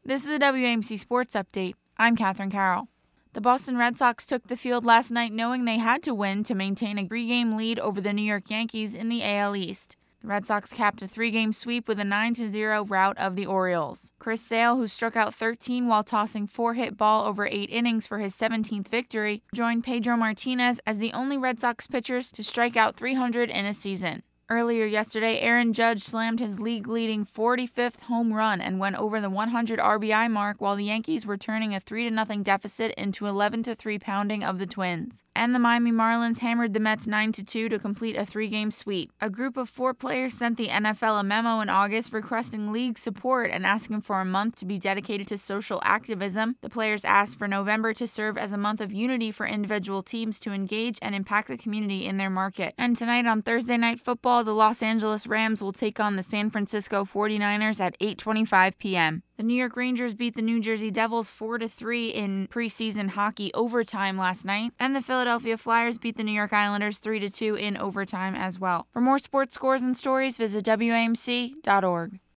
This is a WAMC Sports Update. I'm Katherine Carroll. The Boston Red Sox took the field last night knowing they had to win to maintain a 3-game lead over the New York Yankees in the AL East. The Red Sox capped a 3-game sweep with a 9-0 rout of the Orioles. Chris Sale, who struck out 13 while tossing 4 hit ball over 8 innings for his 17th victory, joined Pedro Martinez as the only Red Sox pitchers to strike out 300 in a season. Earlier yesterday, Aaron Judge slammed his league-leading 45th home run and went over the 100 RBI mark while the Yankees were turning a 3-0 deficit into 11-3 pounding of the Twins. And the Miami Marlins hammered the Mets 9-2 to complete a 3-game sweep. A group of 4 players sent the NFL a memo in August requesting league support and asking for a month to be dedicated to social activism. The players asked for November to serve as a month of unity for individual teams to engage and impact the community in their market. And tonight on Thursday Night Football, the Los Angeles Rams will take on the San Francisco 49ers at 8:25 p.m. The New York Rangers beat the New Jersey Devils 4-3 in preseason hockey overtime last night, and the Philadelphia Flyers beat the New York Islanders 3-2 in overtime as well. For more sports scores and stories, visit WAMC.org.